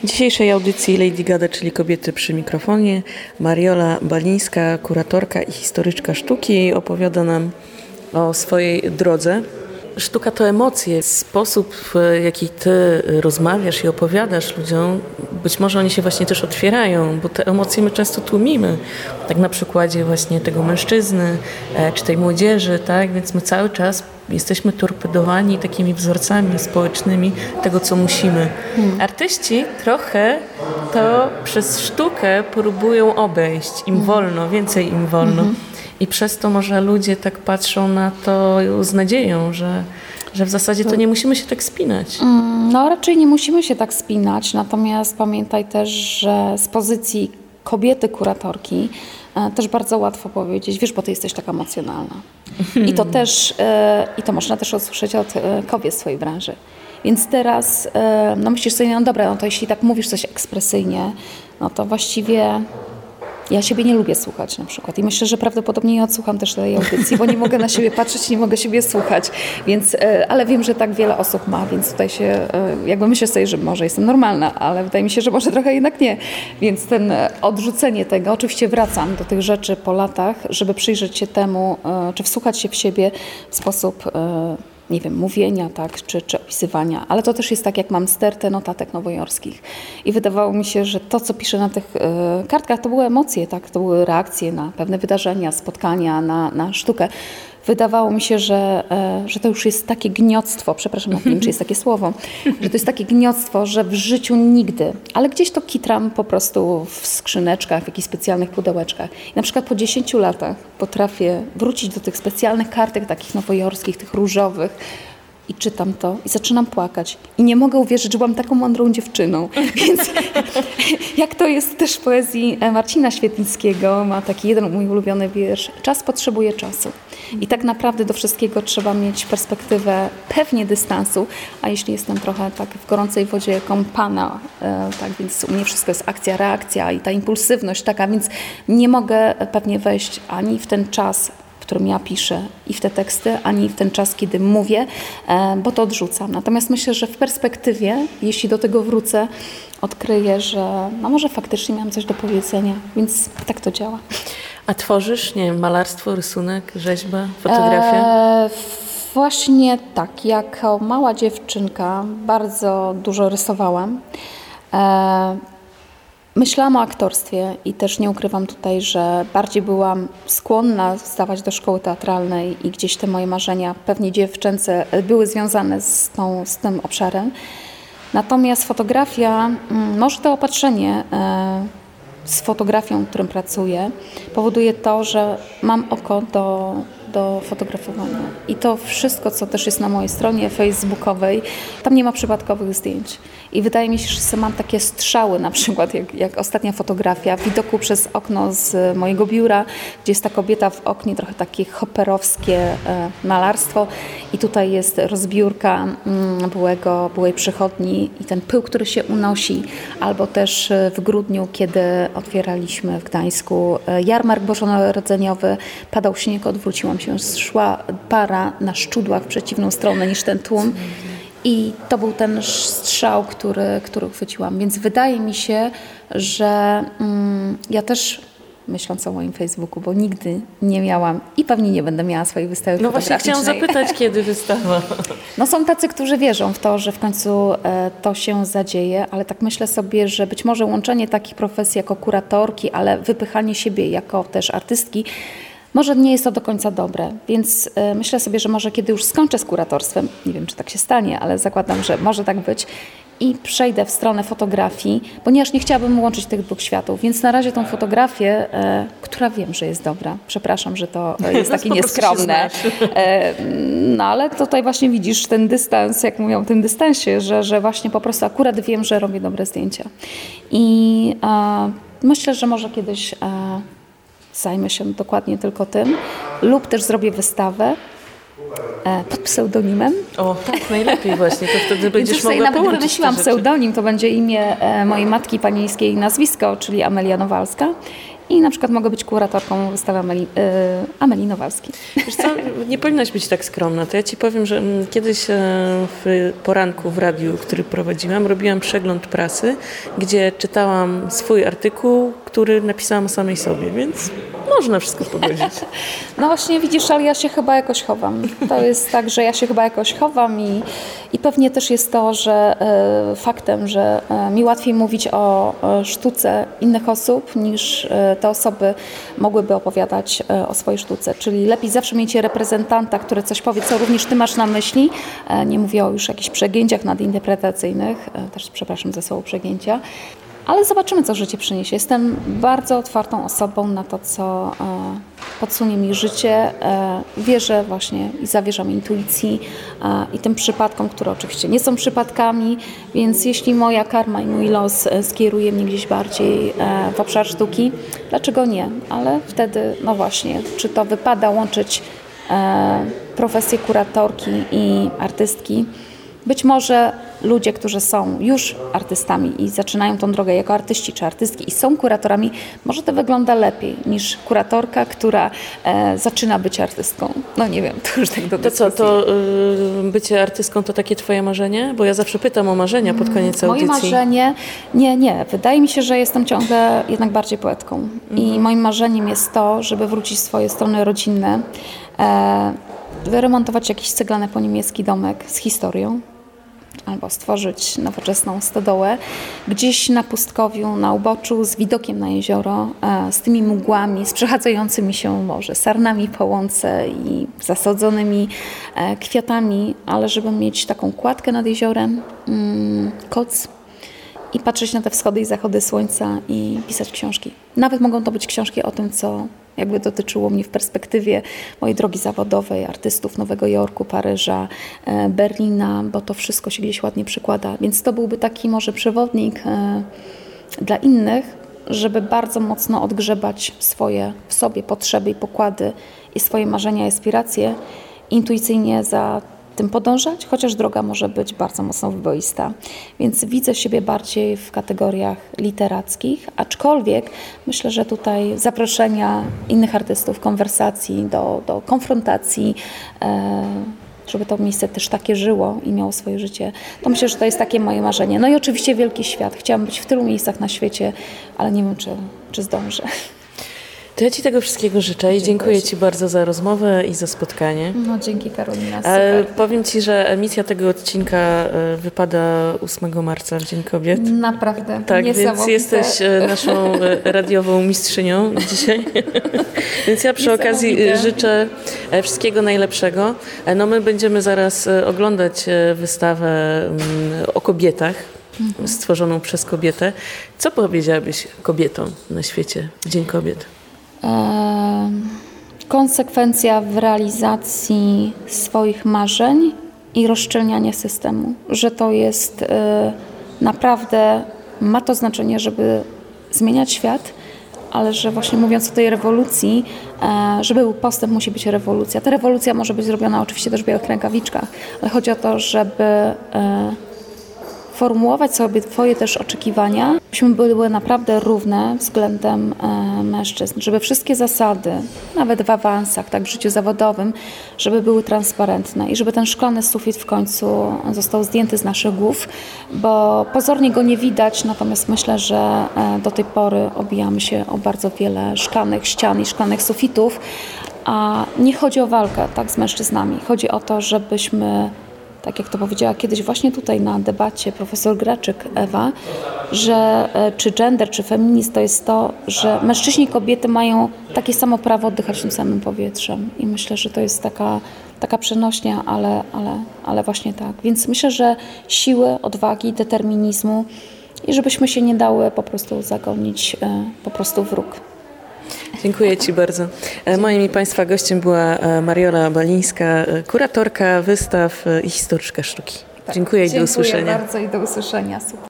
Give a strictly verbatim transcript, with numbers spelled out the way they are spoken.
W dzisiejszej audycji Lady Gada, czyli Kobiety przy mikrofonie, Mariola Balińska, kuratorka i historyczka sztuki, opowiada nam o swojej drodze. Sztuka to emocje. Sposób, w jaki ty rozmawiasz i opowiadasz ludziom, być może oni się właśnie też otwierają, bo te emocje my często tłumimy. Tak na przykładzie właśnie tego mężczyzny, czy tej młodzieży, tak? Więc my cały czas jesteśmy torpedowani takimi wzorcami społecznymi tego, co musimy. Hmm. Artyści trochę to przez sztukę próbują obejść. Im hmm. wolno, więcej im wolno. Hmm. I przez to może ludzie tak patrzą na to z nadzieją, że, że w zasadzie to nie musimy się tak spinać. No raczej nie musimy się tak spinać, natomiast pamiętaj też, że z pozycji kobiety kuratorki e, też bardzo łatwo powiedzieć, wiesz, bo ty jesteś taka emocjonalna. I to też, e, i to można też usłyszeć od e, kobiet w swojej branży. Więc teraz, e, no myślisz sobie, no dobra, no to jeśli tak mówisz coś ekspresyjnie, no to właściwie ja siebie nie lubię słuchać na przykład i myślę, że prawdopodobnie nie odsłucham też tej audycji, bo nie mogę na siebie patrzeć, nie mogę siebie słuchać, więc, ale wiem, że tak wiele osób ma, więc tutaj się, jakby myślę sobie, że może jestem normalna, ale wydaje mi się, że może trochę jednak nie, więc ten odrzucenie tego, oczywiście wracam do tych rzeczy po latach, żeby przyjrzeć się temu, czy wsłuchać się w siebie w sposób, nie wiem, mówienia, tak, czy, czy opisywania, ale to też jest tak, jak mam stertę notatek nowojorskich i wydawało mi się, że to, co piszę na tych y, kartkach, to były emocje, tak, to były reakcje na pewne wydarzenia, spotkania, na, na sztukę. Wydawało mi się, że, y, że to już jest takie gniotstwo, przepraszam, nie wiem, czy jest takie słowo, że to jest takie gniotstwo, że w życiu nigdy, ale gdzieś to kitram po prostu w skrzyneczkach, w jakichś specjalnych pudełeczkach. I na przykład po dziesięciu latach potrafię wrócić do tych specjalnych kartek, takich nowojorskich, tych różowych, i czytam to i zaczynam płakać. I nie mogę uwierzyć, że byłam taką mądrą dziewczyną. Więc jak to jest też w poezji Marcina Świetlickiego, ma taki jeden mój ulubiony wiersz. Czas potrzebuje czasu. I tak naprawdę do wszystkiego trzeba mieć perspektywę pewnie dystansu, a jeśli jestem trochę tak w gorącej wodzie kąpana, e, tak więc u mnie wszystko jest akcja, reakcja i ta impulsywność taka, więc nie mogę pewnie wejść ani w ten czas, w którym ja piszę i w te teksty, ani w ten czas, kiedy mówię, bo to odrzucam. Natomiast myślę, że w perspektywie, jeśli do tego wrócę, odkryję, że no może faktycznie miałam coś do powiedzenia, więc tak to działa. A tworzysz, nie wiem, malarstwo, rysunek, rzeźba, fotografia? E, właśnie tak. Jako mała dziewczynka bardzo dużo rysowałam. E, Myślałam o aktorstwie i też nie ukrywam tutaj, że bardziej byłam skłonna zdawać do szkoły teatralnej i gdzieś te moje marzenia, pewnie dziewczęce, były związane z, tą, z tym obszarem. Natomiast fotografia, może to opatrzenie z fotografią, którym pracuję, powoduje to, że mam oko do, do fotografowania. I to wszystko, co też jest na mojej stronie facebookowej, tam nie ma przypadkowych zdjęć. I wydaje mi się, że mam takie strzały, na przykład jak, jak ostatnia fotografia, widoku przez okno z mojego biura, gdzie jest ta kobieta w oknie, trochę takie hopperowskie e, malarstwo i tutaj jest rozbiórka mm, byłego, byłej przychodni i ten pył, który się unosi, albo też w grudniu, kiedy otwieraliśmy w Gdańsku e, jarmark bożonarodzeniowy, padał śnieg, odwróciłam się, szła para na szczudłach w przeciwną stronę niż ten tłum. I to był ten strzał, który, który uchwyciłam. Więc wydaje mi się, że mm, ja też, myśląc o moim Facebooku, bo nigdy nie miałam i pewnie nie będę miała swojej wystawy no fotograficznej. No właśnie chciałam zapytać, kiedy wystawa? No są tacy, którzy wierzą w to, że w końcu e, to się zadzieje, ale tak myślę sobie, że być może łączenie takich profesji jako kuratorki, ale wypychanie siebie jako też artystki, może nie jest to do końca dobre, więc y, myślę sobie, że może kiedy już skończę z kuratorstwem, nie wiem, czy tak się stanie, ale zakładam, że może tak być i przejdę w stronę fotografii, ponieważ nie chciałabym łączyć tych dwóch światów, więc na razie tą fotografię, y, która wiem, że jest dobra, przepraszam, że to jest takie nieskromne, y, no ale tutaj właśnie widzisz ten dystans, jak mówią o tym dystansie, że, że właśnie po prostu akurat wiem, że robię dobre zdjęcia i y, myślę, że może kiedyś y, zajmę się dokładnie tylko tym lub też zrobię wystawę e, pod pseudonimem. O, tak, najlepiej właśnie, to wtedy będziesz mogła połączyć. Nawet wymyśliłam pseudonim, to będzie imię e, mojej matki panieńskiej nazwisko, czyli Amelia Nowalska i na przykład mogę być kuratorką wystawy Ameli, yy, Amelii Nowalskiej. Wiesz co, nie powinnaś być tak skromna. To ja Ci powiem, że mm, kiedyś e, w poranku w radiu, który prowadziłam, robiłam przegląd prasy, gdzie czytałam swój artykuł, który napisałam o samej sobie, więc można wszystko pogodzić. No właśnie widzisz, ale ja się chyba jakoś chowam. To jest tak, że ja się chyba jakoś chowam i, i pewnie też jest to, że e, faktem, że e, mi łatwiej mówić o e, sztuce innych osób niż e, te osoby mogłyby opowiadać e, o swojej sztuce. Czyli lepiej zawsze mieć reprezentanta, który coś powie, co również ty masz na myśli. E, nie mówię o już jakichś przegięciach nadinterpretacyjnych, e, też przepraszam za słowo przegięcia. Ale zobaczymy, co życie przyniesie. Jestem bardzo otwartą osobą na to, co e, podsunie mi życie. E, wierzę właśnie i zawierzam intuicji e, i tym przypadkom, które oczywiście nie są przypadkami, więc jeśli moja karma i mój los e, skieruje mnie gdzieś bardziej e, w obszar sztuki, dlaczego nie? Ale wtedy, no właśnie, czy to wypada łączyć e, profesję kuratorki i artystki? Być może ludzie, którzy są już artystami i zaczynają tą drogę jako artyści czy artystki i są kuratorami, może to wygląda lepiej niż kuratorka, która e, zaczyna być artystką. No nie wiem, to już tak do To co, to y, bycie artystką to takie Twoje marzenie? Bo ja zawsze pytam o marzenia pod koniec audycji. Moje marzenie, nie, nie. Wydaje mi się, że jestem ciągle jednak bardziej poetką. Mhm. I moim marzeniem jest to, żeby wrócić w swoje strony rodzinne, e, wyremontować jakiś ceglany po niemiecki domek z historią, albo stworzyć nowoczesną stodołę gdzieś na pustkowiu, na uboczu, z widokiem na jezioro, e, z tymi mgłami, z przechadzającymi się może sarnami po łące i zasadzonymi e, kwiatami, ale żeby mieć taką kładkę nad jeziorem, mm, koc i patrzeć na te wschody i zachody słońca i pisać książki. Nawet mogą to być książki o tym, co jakby dotyczyło mnie w perspektywie mojej drogi zawodowej, artystów Nowego Jorku, Paryża, e, Berlina, bo to wszystko się gdzieś ładnie przykłada. Więc to byłby taki może przewodnik e, dla innych, żeby bardzo mocno odgrzebać swoje w sobie potrzeby i pokłady i swoje marzenia i aspiracje, intuicyjnie za tym podążać, chociaż droga może być bardzo mocno wyboista. Więc widzę siebie bardziej w kategoriach literackich, aczkolwiek myślę, że tutaj zaproszenia innych artystów, konwersacji, do, do konfrontacji, e, żeby to miejsce też takie żyło i miało swoje życie, to myślę, że to jest takie moje marzenie. No i oczywiście wielki świat. Chciałam być w tylu miejscach na świecie, ale nie wiem, czy, czy zdążę. To ja Ci tego wszystkiego życzę i dziękuję Ci bardzo za rozmowę i za spotkanie. No dzięki, Karolina. E, powiem Ci, że emisja tego odcinka e, wypada ósmego marca, w Dzień Kobiet. Naprawdę, tak, więc jesteś e, naszą e, radiową mistrzynią dzisiaj. Więc ja przy okazji e, życzę e, wszystkiego najlepszego. E, no my będziemy zaraz e, oglądać e, wystawę m, o kobietach, mhm. stworzoną przez kobietę. Co powiedziałabyś kobietom na świecie w Dzień Kobiet? Konsekwencja w realizacji swoich marzeń i rozszczelnianie systemu, że to jest y, naprawdę, ma to znaczenie, żeby zmieniać świat, ale że właśnie mówiąc o tej rewolucji, y, żeby był postęp, musi być rewolucja. Ta rewolucja może być zrobiona oczywiście też w białych rękawiczkach, ale chodzi o to, żeby y, formułować sobie Twoje też oczekiwania, byśmy były naprawdę równe względem e, mężczyzn, żeby wszystkie zasady, nawet w awansach, tak w życiu zawodowym, żeby były transparentne i żeby ten szklany sufit w końcu został zdjęty z naszych głów, bo pozornie go nie widać, natomiast myślę, że e, do tej pory obijamy się o bardzo wiele szklanych ścian i szklanych sufitów, a nie chodzi o walkę tak z mężczyznami, chodzi o to, żebyśmy, tak jak to powiedziała kiedyś właśnie tutaj na debacie profesor Graczyk Ewa, że czy gender, czy feminizm to jest to, że mężczyźni i kobiety mają takie samo prawo oddychać tym samym powietrzem. I myślę, że to jest taka, taka przenośnia, ale, ale, ale właśnie tak. Więc myślę, że siły, odwagi, determinizmu i żebyśmy się nie dały po prostu zagonić po prostu w róg. Dziękuję Ci bardzo. Moim i Państwa gościem była Mariola Balińska, kuratorka wystaw i historyczka sztuki. Tak, dziękuję i do usłyszenia. Dziękuję bardzo i do usłyszenia. Super.